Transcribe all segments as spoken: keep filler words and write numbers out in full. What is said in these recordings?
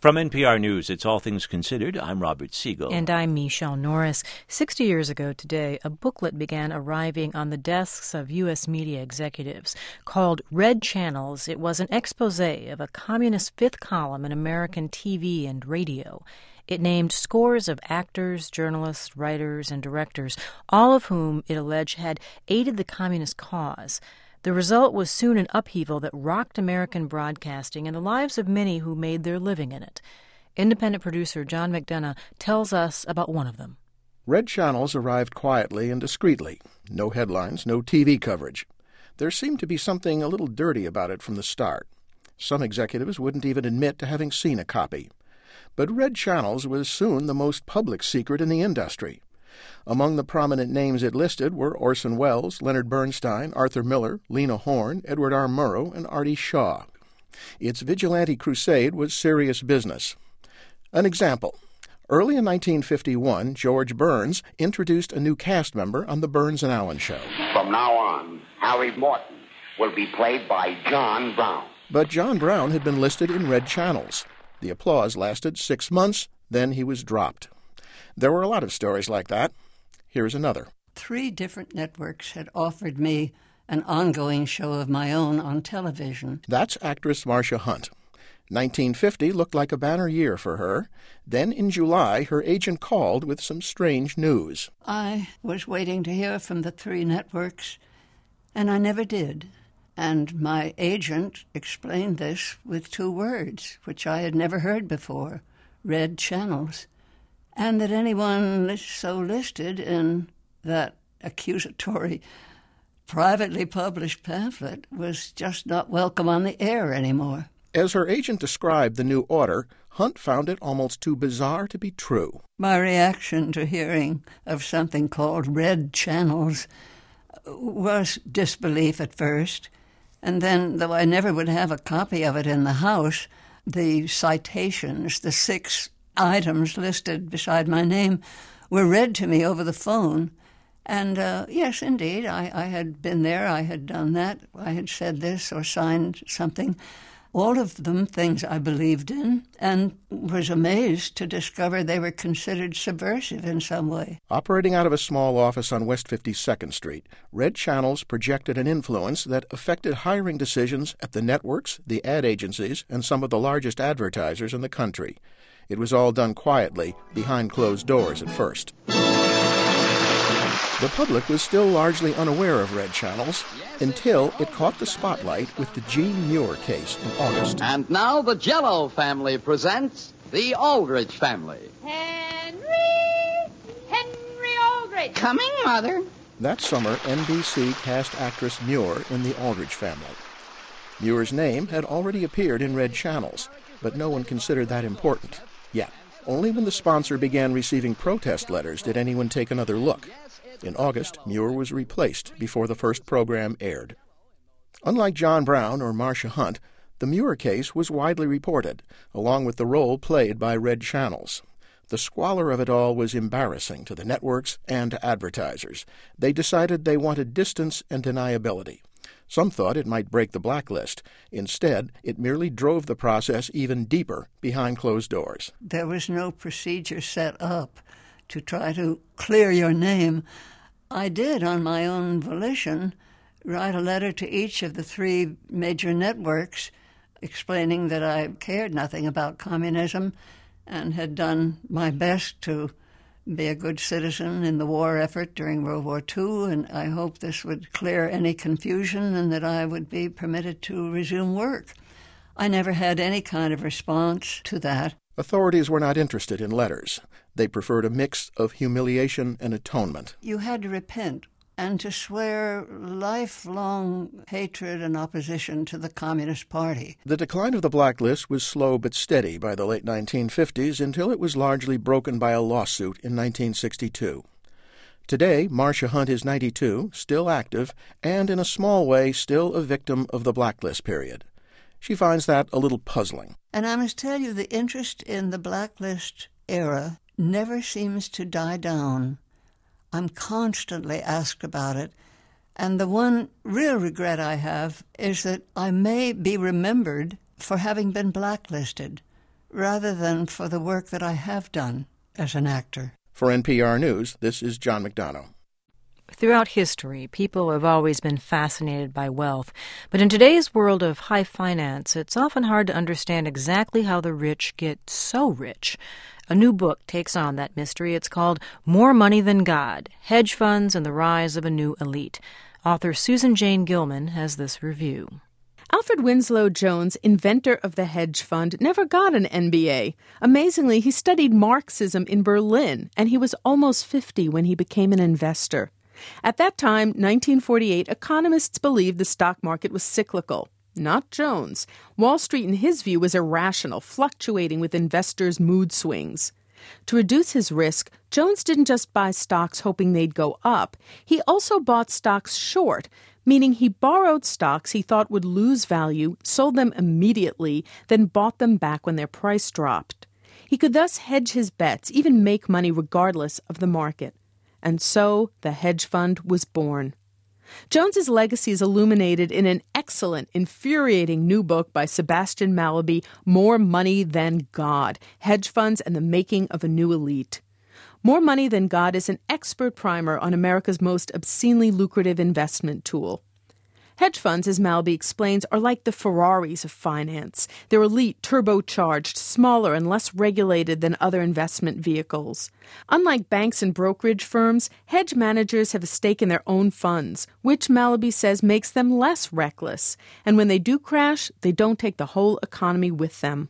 From N P R News, it's All Things Considered. I'm Robert Siegel. And I'm Michelle Norris. Sixty years ago today, a booklet began arriving on the desks of U S media executives. Called Red Channels, it was an expose of a communist fifth column in American T V and radio. It named scores of actors, journalists, writers, and directors, all of whom it alleged had aided the communist cause. The result was soon an upheaval that rocked American broadcasting and the lives of many who made their living in it. Independent producer John McDonough tells us about one of them. Red Channels arrived quietly and discreetly. No headlines, no T V coverage. There seemed to be something a little dirty about it from the start. Some executives wouldn't even admit to having seen a copy. But Red Channels was soon the most public secret in the industry. Among the prominent names it listed were Orson Welles, Leonard Bernstein, Arthur Miller, Lena Horne, Edward R. Murrow, and Artie Shaw. Its vigilante crusade was serious business. An example. Early in nineteen fifty-one, George Burns introduced a new cast member on The Burns and Allen Show. From now on, Harry Morton will be played by John Brown. But John Brown had been listed in Red Channels. The applause lasted six months, then he was dropped. There were a lot of stories like that. Here's another. Three different networks had offered me an ongoing show of my own on television. That's actress Marcia Hunt. nineteen fifty looked like a banner year for her. Then in July, her agent called with some strange news. I was waiting to hear from the three networks, and I never did. And my agent explained this with two words, which I had never heard before, Red Channels. And that anyone so listed in that accusatory, privately published pamphlet was just not welcome on the air anymore. As her agent described the new order, Hunt found it almost too bizarre to be true. My reaction to hearing of something called Red Channels was disbelief at first, and then, though I never would have a copy of it in the house, the citations, the six items listed beside my name, were read to me over the phone. And uh, yes, indeed, I, I had been there, I had done that, I had said this or signed something. All of them things I believed in, and was amazed to discover they were considered subversive in some way. Operating out of a small office on West fifty-second Street, Red Channels projected an influence that affected hiring decisions at the networks, the ad agencies, and some of the largest advertisers in the country. It was all done quietly, behind closed doors at first. The public was still largely unaware of Red Channels until it caught the spotlight with the Gene Muir case in August. And now the Jell-O family presents the Aldrich family. Henry! Henry Aldrich! Coming, Mother. That summer, N B C cast actress Muir in the Aldrich family. Muir's name had already appeared in Red Channels, but no one considered that important yet. Only when the sponsor began receiving protest letters did anyone take another look. In August, Muir was replaced before the first program aired. Unlike John Brown or Marcia Hunt, the Muir case was widely reported, along with the role played by Red Channels. The squalor of it all was embarrassing to the networks and to advertisers. They decided they wanted distance and deniability. Some thought it might break the blacklist. Instead, it merely drove the process even deeper behind closed doors. There was no procedure set up to try to clear your name. I did, on my own volition, write a letter to each of the three major networks explaining that I cared nothing about communism and had done my best to be a good citizen in the war effort during World War Two, and I hoped this would clear any confusion and that I would be permitted to resume work. I never had any kind of response to that. Authorities were not interested in letters. They preferred a mix of humiliation and atonement. You had to repent and to swear lifelong hatred and opposition to the Communist Party. The decline of the blacklist was slow but steady by the late nineteen fifties until it was largely broken by a lawsuit in nineteen sixty-two. Today, Marcia Hunt is ninety-two, still active, and in a small way still a victim of the blacklist period. She finds that a little puzzling. And I must tell you, the interest in the blacklist era never seems to die down. I'm constantly asked about it, and the one real regret I have is that I may be remembered for having been blacklisted, rather than for the work that I have done as an actor. For N P R News, this is John McDonough. Throughout history, people have always been fascinated by wealth. But in today's world of high finance, it's often hard to understand exactly how the rich get so rich. A new book takes on that mystery. It's called More Money Than God, Hedge Funds and the Rise of a New Elite. Author Susan Jane Gilman has this review. Alfred Winslow Jones, inventor of the hedge fund, never got an M B A. Amazingly, he studied Marxism in Berlin, and he was almost fifty when he became an investor. At that time, nineteen forty-eight, economists believed the stock market was cyclical. Not Jones. Wall Street, in his view, was irrational, fluctuating with investors' mood swings. To reduce his risk, Jones didn't just buy stocks hoping they'd go up. He also bought stocks short, meaning he borrowed stocks he thought would lose value, sold them immediately, then bought them back when their price dropped. He could thus hedge his bets, even make money regardless of the market. And so the hedge fund was born. Jones's legacy is illuminated in an excellent, infuriating new book by Sebastian Mallaby, More Money Than God, Hedge Funds and the Making of a New Elite. More Money Than God is an expert primer on America's most obscenely lucrative investment tool. Hedge funds, as Mallaby explains, are like the Ferraris of finance. They're elite, turbocharged, smaller, and less regulated than other investment vehicles. Unlike banks and brokerage firms, hedge managers have a stake in their own funds, which Mallaby says makes them less reckless. And when they do crash, they don't take the whole economy with them.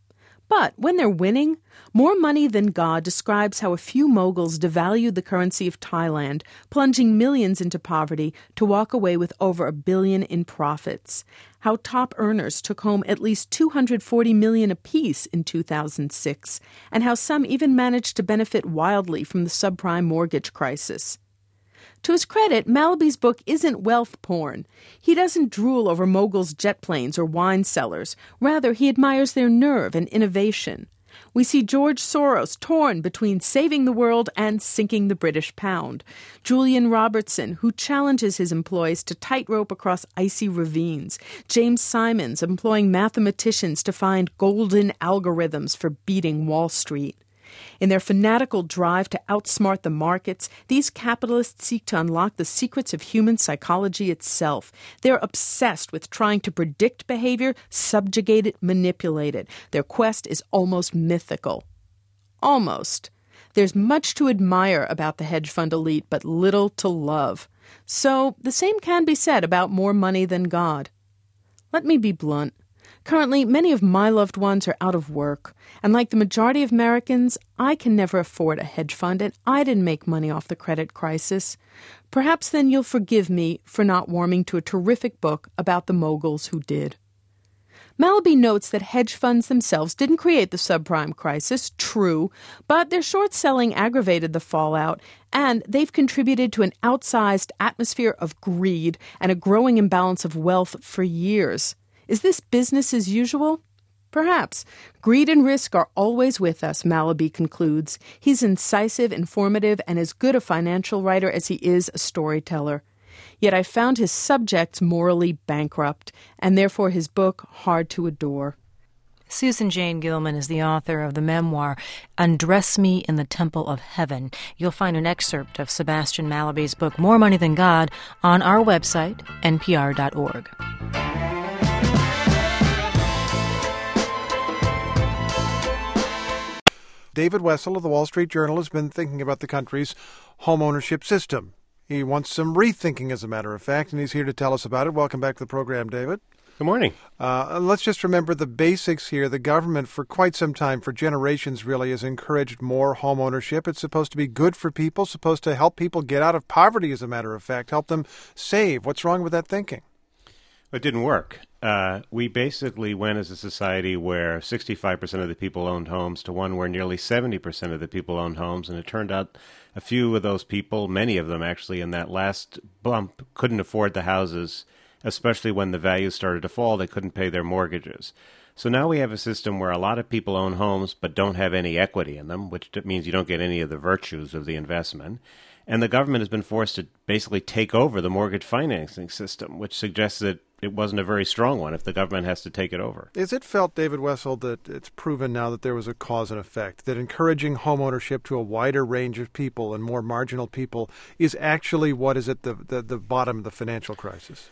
But when they're winning, More Money Than God describes how a few moguls devalued the currency of Thailand, plunging millions into poverty to walk away with over a billion in profits. How top earners took home at least two hundred forty million dollars apiece in two thousand six, and how some even managed to benefit wildly from the subprime mortgage crisis. To his credit, Mallaby's book isn't wealth porn. He doesn't drool over moguls' jet planes or wine cellars. Rather, he admires their nerve and innovation. We see George Soros torn between saving the world and sinking the British pound. Julian Robertson, who challenges his employees to tightrope across icy ravines. James Simons employing mathematicians to find golden algorithms for beating Wall Street. In their fanatical drive to outsmart the markets, these capitalists seek to unlock the secrets of human psychology itself. They're obsessed with trying to predict behavior, subjugate it, manipulate it. Their quest is almost mythical. Almost. There's much to admire about the hedge fund elite, but little to love. So the same can be said about More Money Than God. Let me be blunt. Currently, many of my loved ones are out of work, and like the majority of Americans, I can never afford a hedge fund, and I didn't make money off the credit crisis. Perhaps then you'll forgive me for not warming to a terrific book about the moguls who did. Mallaby notes that hedge funds themselves didn't create the subprime crisis, true, but their short selling aggravated the fallout, and they've contributed to an outsized atmosphere of greed and a growing imbalance of wealth for years. Is this business as usual? Perhaps. Greed and risk are always with us, Mallaby concludes. He's incisive, informative, and as good a financial writer as he is a storyteller. Yet I found his subjects morally bankrupt, and therefore his book hard to adore. Susan Jane Gilman is the author of the memoir Undress Me in the Temple of Heaven. You'll find an excerpt of Sebastian Mallaby's book More Money Than God on our website, N P R dot org. David Wessel of the Wall Street Journal has been thinking about the country's home ownership system. He wants some rethinking, as a matter of fact, and he's here to tell us about it. Welcome back to the program, David. Good morning. Uh, let's just remember the basics here. The government, for quite some time, for generations really, has encouraged more home ownership. It's supposed to be good for people, supposed to help people get out of poverty, as a matter of fact, help them save. What's wrong with that thinking? It didn't work. Uh, we basically went as a society where sixty-five percent of the people owned homes to one where nearly seventy percent of the people owned homes, and it turned out a few of those people, many of them actually, in that last bump, couldn't afford the houses, especially when the values started to fall. They couldn't pay their mortgages. So now we have a system where a lot of people own homes but don't have any equity in them, which means you don't get any of the virtues of the investment. And the government has been forced to basically take over the mortgage financing system, which suggests that it wasn't a very strong one if the government has to take it over. Is it felt, David Wessel, that it's proven now that there was a cause and effect, that encouraging homeownership to a wider range of people and more marginal people is actually what is at the, the, the bottom of the financial crisis?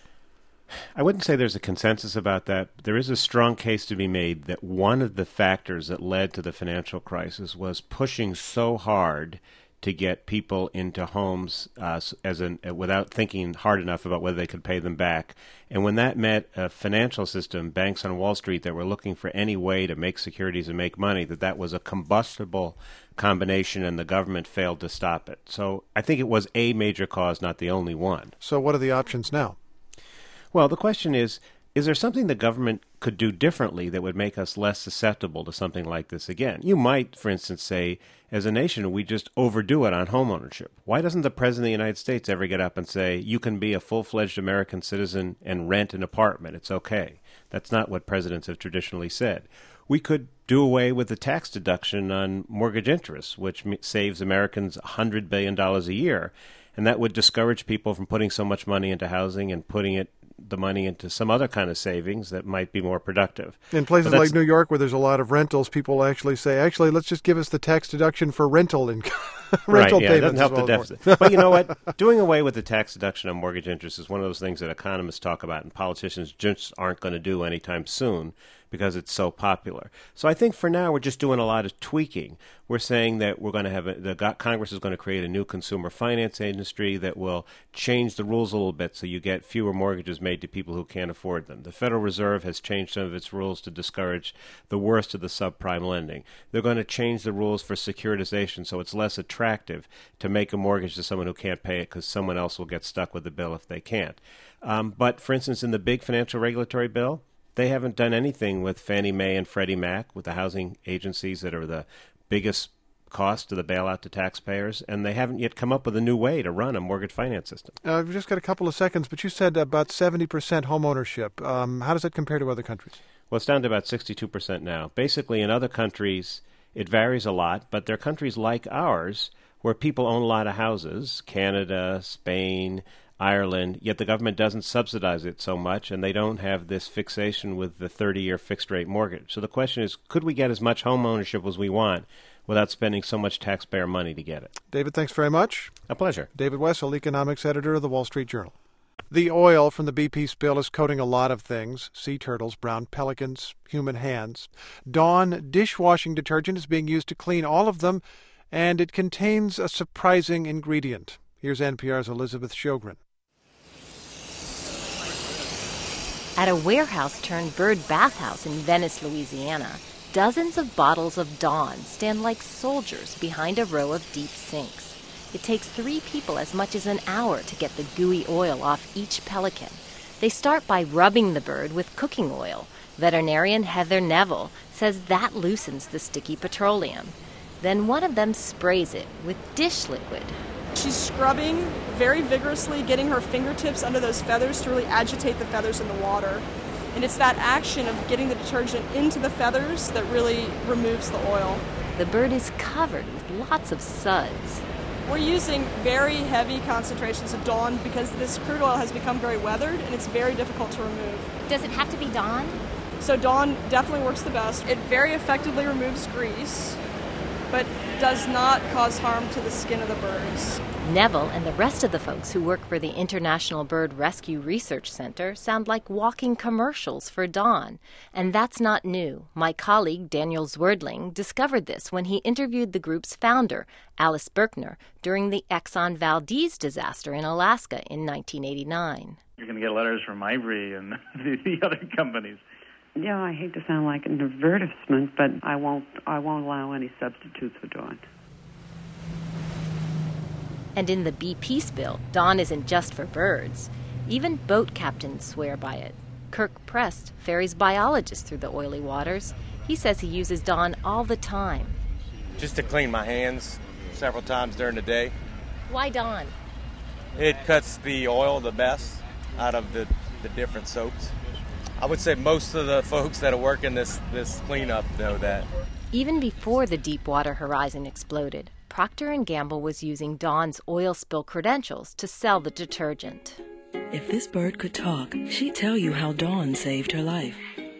I wouldn't say there's a consensus about that. There is a strong case to be made that one of the factors that led to the financial crisis was pushing so hard to get people into homes uh, as an, uh, without thinking hard enough about whether they could pay them back. And when that met a financial system, banks on Wall Street that were looking for any way to make securities and make money, that that was a combustible combination and the government failed to stop it. So I think it was a major cause, not the only one. So what are the options now? Well, the question is, is there something the government could do differently that would make us less susceptible to something like this again? You might, for instance, say, as a nation, we just overdo it on homeownership. Why doesn't the President of the United States ever get up and say, you can be a full-fledged American citizen and rent an apartment? It's okay. That's not what presidents have traditionally said. We could do away with the tax deduction on mortgage interest, which saves Americans one hundred billion dollars a year, and that would discourage people from putting so much money into housing and putting it the money into some other kind of savings that might be more productive. In places like New York where there's a lot of rentals, people actually say, actually, let's just give us the tax deduction for rental income. rental right, yeah, payments. It doesn't help well the deficit. But you know what? Doing away with the tax deduction on mortgage interest is one of those things that economists talk about and politicians just aren't going to do anytime soon because it's so popular. So I think for now we're just doing a lot of tweaking. We're saying that we're going to have a, the Congress is going to create a new consumer finance industry that will change the rules a little bit so you get fewer mortgages made to people who can't afford them. The Federal Reserve has changed some of its rules to discourage the worst of the subprime lending. They're going to change the rules for securitization so it's less attractive to make a mortgage to someone who can't pay it because someone else will get stuck with the bill if they can't. Um, but, for instance, in the big financial regulatory bill, they haven't done anything with Fannie Mae and Freddie Mac, with the housing agencies that are the biggest cost to the bailout to taxpayers, and they haven't yet come up with a new way to run a mortgage finance system. Uh, we've just got a couple of seconds, but you said about seventy percent home ownership. Um, how does that compare to other countries? Well, it's down to about sixty-two percent now. Basically, in other countries, it varies a lot, but there are countries like ours where people own a lot of houses, Canada, Spain, Ireland, yet the government doesn't subsidize it so much, and they don't have this fixation with the thirty-year fixed-rate mortgage. So the question is, could we get as much home ownership as we want without spending so much taxpayer money to get it? David, thanks very much. A pleasure. David Wessel, economics editor of the Wall Street Journal. The oil from the B P spill is coating a lot of things: sea turtles, brown pelicans, human hands. Dawn dishwashing detergent is being used to clean all of them, and it contains a surprising ingredient. Here's N P R's Elizabeth Sjogren. At a warehouse-turned-bird bathhouse in Venice, Louisiana, dozens of bottles of Dawn stand like soldiers behind a row of deep sinks. It takes three people as much as an hour to get the gooey oil off each pelican. They start by rubbing the bird with cooking oil. Veterinarian Heather Neville says that loosens the sticky petroleum. Then one of them sprays it with dish liquid. She's scrubbing very vigorously, getting her fingertips under those feathers to really agitate the feathers in the water. And it's that action of getting the detergent into the feathers that really removes the oil. The bird is covered with lots of suds. We're using very heavy concentrations of Dawn because this crude oil has become very weathered and it's very difficult to remove. Does it have to be Dawn? So Dawn definitely works the best. It very effectively removes grease, but does not cause harm to the skin of the birds. Neville and the rest of the folks who work for the International Bird Rescue Research Center sound like walking commercials for Dawn. And that's not new. My colleague Daniel Zwerdling discovered this when he interviewed the group's founder, Alice Berkner, during the Exxon Valdez disaster in Alaska in nineteen eighty-nine. You're going to get letters from Ivory and the other companies. Yeah, I hate to sound like an advertisement, but I won't I won't allow any substitutes for Dawn. And in the B P spill, Dawn isn't just for birds. Even boat captains swear by it. Kirk Prest ferries biologists through the oily waters. He says he uses Dawn all the time. Just to clean my hands several times during the day. Why Dawn? It cuts the oil the best out of the, the different soaps. I would say most of the folks that are working this, this cleanup know that. Even before the Deepwater Horizon exploded, Procter and Gamble was using Dawn's oil spill credentials to sell the detergent. If this bird could talk, she'd tell you how Dawn saved her life.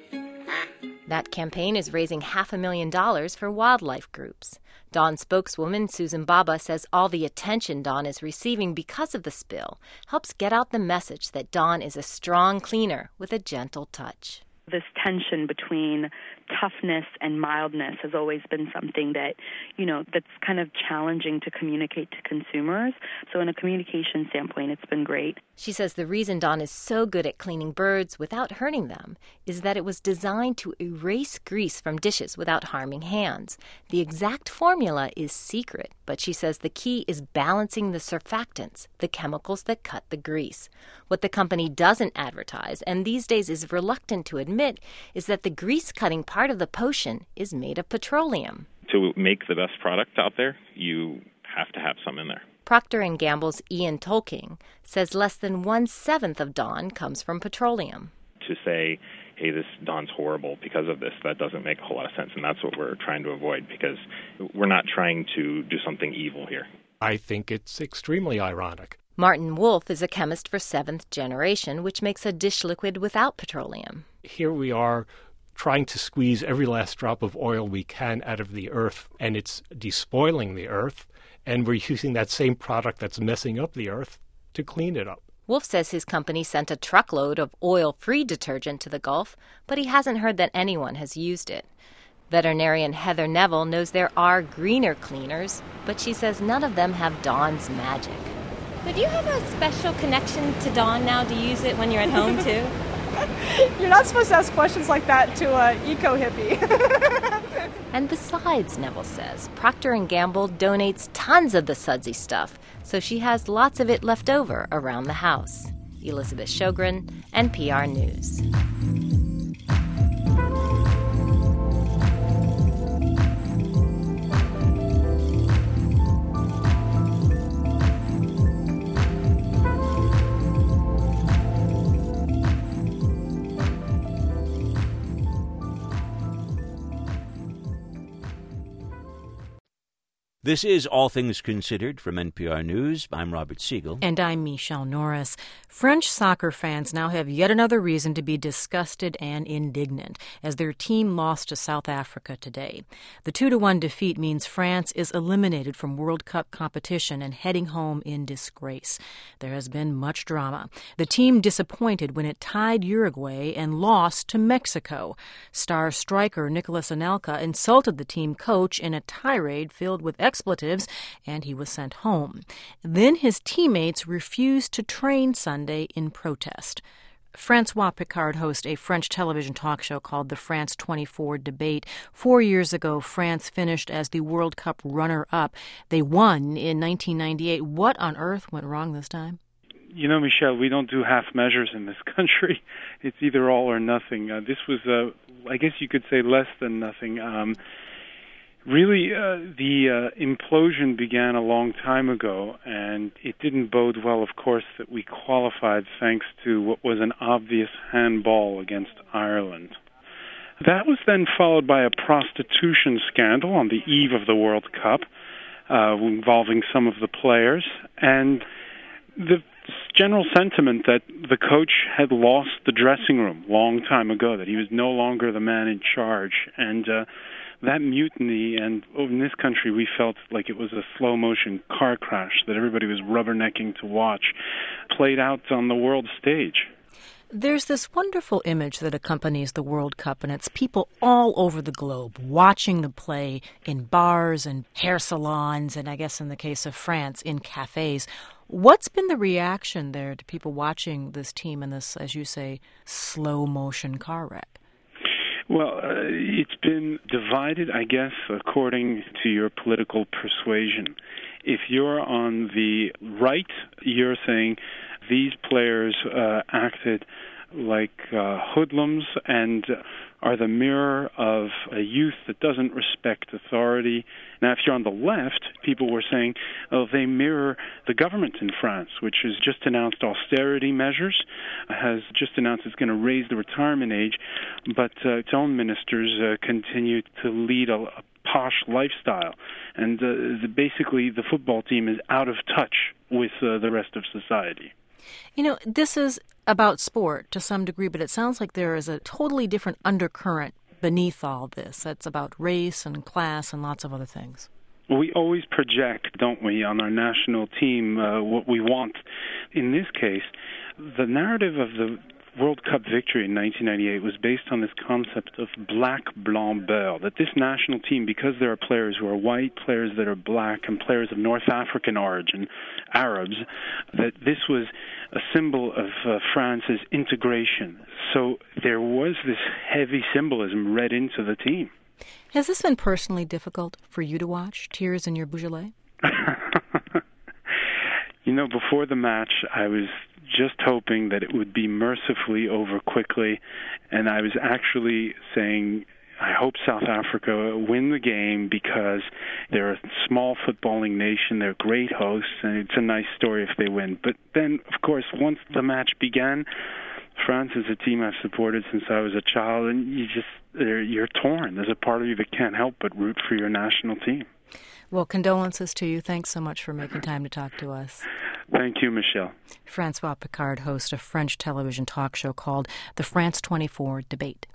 That campaign is raising half a million dollars for wildlife groups. Dawn spokeswoman Susan Baba says all the attention Dawn is receiving because of the spill helps get out the message that Dawn is a strong cleaner with a gentle touch. This tension between toughness and mildness has always been something that, you know, that's kind of challenging to communicate to consumers. So in a communication standpoint, it's been great. She says the reason Dawn is so good at cleaning birds without hurting them is that it was designed to erase grease from dishes without harming hands. The exact formula is secret, but she says the key is balancing the surfactants, the chemicals that cut the grease. What the company doesn't advertise, and these days is reluctant to admit, is that the grease-cutting part of the potion is made of petroleum. To make the best product out there, you have to have some in there. Procter and Gamble's Ian Tolking says less than one-seventh of Dawn comes from petroleum. To say, hey, this Dawn's horrible because of this, that doesn't make a whole lot of sense, and that's what we're trying to avoid, because we're not trying to do something evil here. I think it's extremely ironic. Martin Wolf is a chemist for Seventh Generation, which makes a dish liquid without petroleum. Here we are trying to squeeze every last drop of oil we can out of the earth, and it's despoiling the earth, and we're using that same product that's messing up the earth to clean it up. Wolf says his company sent a truckload of oil-free detergent to the Gulf, but he hasn't heard that anyone has used it. Veterinarian Heather Neville knows there are greener cleaners, but she says none of them have Dawn's magic. So do you have a special connection to Dawn now to use it when you're at home, too? You're not supposed to ask questions like that to an eco-hippie. And besides, Neville says, Procter and Gamble donates tons of the sudsy stuff, so she has lots of it left over around the house. Elizabeth Shogren, N P R News. This is All Things Considered from N P R News. I'm Robert Siegel. And I'm Michelle Norris. French soccer fans now have yet another reason to be disgusted and indignant as their team lost to South Africa today. The two to one defeat means France is eliminated from World Cup competition and heading home in disgrace. There has been much drama. The team disappointed when it tied Uruguay and lost to Mexico. Star striker Nicolas Anelka insulted the team coach in a tirade filled with expletives, and he was sent home. Then his teammates refused to train Sunday in protest. Francois Picard hosts a French television talk show called the France twenty-four Debate. Four years ago, France finished as the World Cup runner-up. They won in nineteen ninety-eight. What on earth went wrong this time? You know, Michelle, we don't do half measures in this country. It's either all or nothing. Uh, this was, uh, I guess you could say, less than nothing. Um, Really, uh, the uh, implosion began a long time ago, and it didn't bode well, of course, that we qualified thanks to what was an obvious handball against Ireland. That was then followed by a prostitution scandal on the eve of the World Cup, uh, involving some of the players, and the general sentiment that the coach had lost the dressing room long time ago, that he was no longer the man in charge, and uh, that mutiny, and in this country we felt like it was a slow-motion car crash that everybody was rubbernecking to watch, played out on the world stage. There's this wonderful image that accompanies the World Cup, and it's people all over the globe watching the play in bars and hair salons, and I guess in the case of France, in cafes. What's been the reaction there to people watching this team in this, as you say, slow-motion car wreck? Well, uh, it's been divided, I guess, according to your political persuasion. If you're on the right, you're saying these players uh, acted like uh, hoodlums and are the mirror of a youth that doesn't respect authority. Now, if you're on the left, people were saying, oh, they mirror the government in France, which has just announced austerity measures, has just announced it's going to raise the retirement age, but uh, its own ministers uh, continue to lead a, a posh lifestyle. And uh, the, basically, the football team is out of touch with uh, the rest of society. You know, this is about sport to some degree, but it sounds like there is a totally different undercurrent beneath all this. That's about race and class and lots of other things. We always project, don't we, on our national team uh, what we want. In this case, the narrative of the World Cup victory in nineteen ninety-eight was based on this concept of black, blanc, beurre, that this national team, because there are players who are white, players that are black, and players of North African origin, Arabs, that this was a symbol of uh, France's integration. So there was this heavy symbolism read into the team. Has this been personally difficult for you to watch, Tears in Your Beaujolais? You know, before the match, I was just hoping that it would be mercifully over quickly, and I was actually saying, I hope South Africa win the game because they're a small footballing nation, they're great hosts, and it's a nice story if they win. But then, of course, once the match began, France is a team I've supported since I was a child, and you just, you're torn. There's a part of you that can't help but root for your national team. Well, condolences to you. Thanks so much for making time to talk to us. Thank you, Michelle. Francois Picard hosts a French television talk show called The France twenty-four Debate.